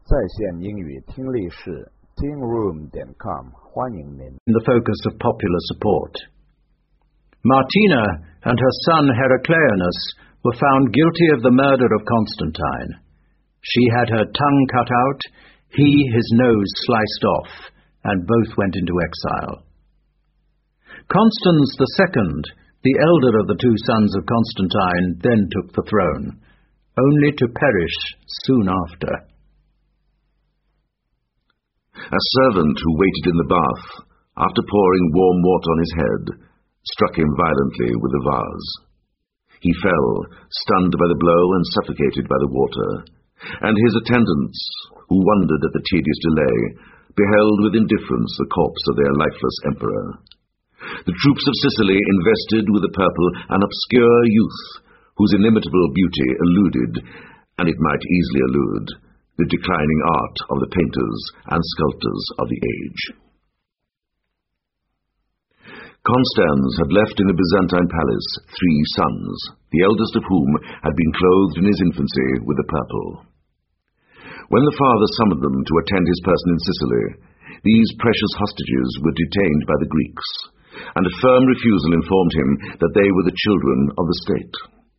在线英语听力室 tingroom.com 欢迎您。 In the focus of popular support. Martina and her son Heracleonas were found guilty of the murder of Constantine. She had her tongue cut out, he his nose sliced off, and both went into exile. Constans II, the elder of the two sons of Constantine, then took the throne, only to perish soon after. A servant who waited in the bath, after pouring warm water on his head, struck him violently with a vase. He fell, stunned by the blow and suffocated by the water, and his attendants, who wondered at the tedious delay, beheld with indifference the corpse of their lifeless emperor. The troops of Sicily invested with the purple an obscure youth, whose inimitable beauty eluded, and it might easily elude, the declining art of the painters and sculptors of the age. Constans had left in the Byzantine palace 3 sons, the eldest of whom had been clothed in his infancy with the purple. When the father summoned them to attend his person in Sicily, these precious hostages were detained by the Greeks, and a firm refusal informed him that they were the children of the state.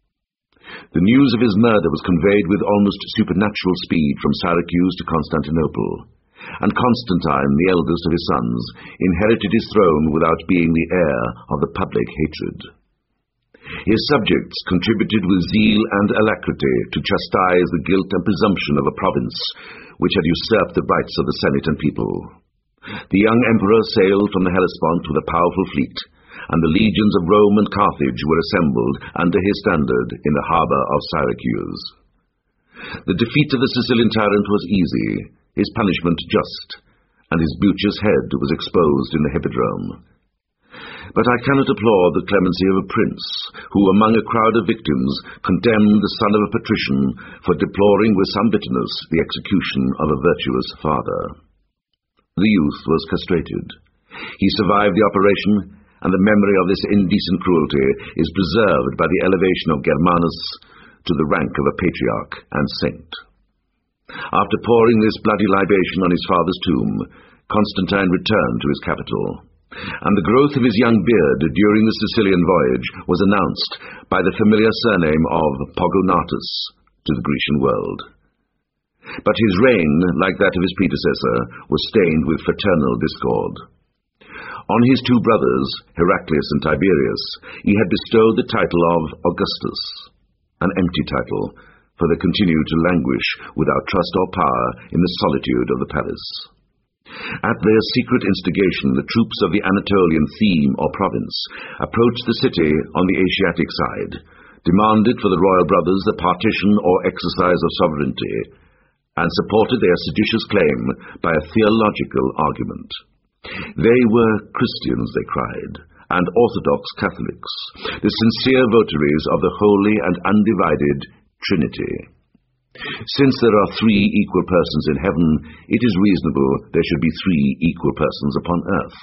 The news of his murder was conveyed with almost supernatural speed from Syracuse to Constantinople, and Constantine, the eldest of his sons, inherited his throne without being the heir of the public hatred. His subjects contributed with zeal and alacrity to chastise the guilt and presumption of a province which had usurped the rights of the Senate and people. The young emperor sailed from the Hellespont with a powerful fleet, and the legions of Rome and Carthage were assembled under his standard in the harbour of Syracuse. The defeat of the Sicilian tyrant was easy, his punishment just, and his beauteous head was exposed in the hippodrome. But I cannot applaud the clemency of a prince, who among a crowd of victims condemned the son of a patrician for deploring with some bitterness the execution of a virtuous father. The youth was castrated. He survived the operation, and the memory of this indecent cruelty is preserved by the elevation of Germanus to the rank of a patriarch and saint. After pouring this bloody libation on his father's tomb, Constantine returned to his capital, and the growth of his young beard during the Sicilian voyage was announced by the familiar surname of Pogonatus to the Grecian world. But his reign, like that of his predecessor, was stained with fraternal discord. On his 2 brothers, Heraclius and Tiberius, he had bestowed the title of Augustus, an empty title, for they continued to languish without trust or power in the solitude of the palace. At their secret instigation, the troops of the Anatolian theme or province approached the city on the Asiatic side, demanded for the royal brothers the partition or exercise of sovereignty, and supported their seditious claim by a theological argument. They were Christians, they cried, and Orthodox Catholics, the sincere votaries of the holy and undivided Trinity. Since there are 3 equal persons in heaven, it is reasonable there should be 3 equal persons upon earth.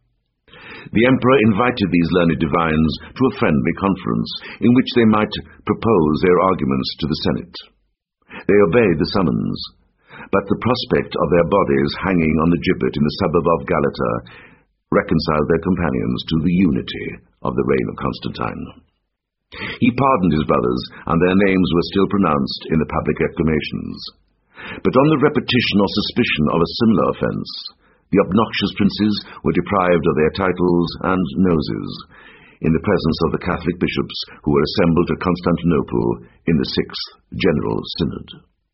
The emperor invited these learned divines to a friendly conference, in which they might propose their arguments to the Senate. They obeyed the summons, but the prospect of their bodies hanging on the gibbet in the suburb of Galata reconciled their companions to the unity of the reign of Constantine. He pardoned his brothers, and their names were still pronounced in the public acclamations. But on the repetition or suspicion of a similar offence, the obnoxious princes were deprived of their titles and noses, in the presence of the Catholic bishops who were assembled at Constantinople in the 6th General Synod.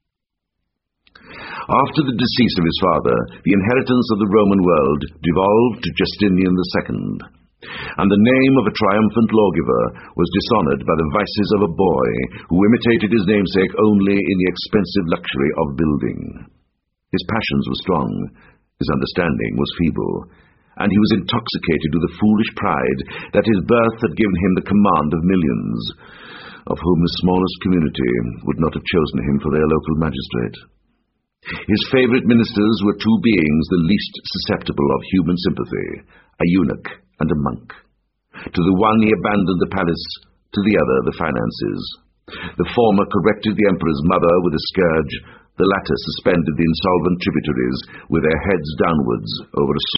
After the decease of his father, the inheritance of the Roman world devolved to Justinian II, and the name of a triumphant lawgiver was dishonoured by the vices of a boy who imitated his namesake only in the expensive luxury of building. His passions were strong, his understanding was feeble, and he was intoxicated with the foolish pride that his birth had given him the command of millions, of whom the smallest community would not have chosen him for their local magistrate. His favourite ministers were 2 beings the least susceptible of human sympathy, a eunuch and a monk. To the one he abandoned the palace, to the other the finances. The former corrected the emperor's mother with a scourge, The latter suspended the insolvent tributaries with their heads downwards over a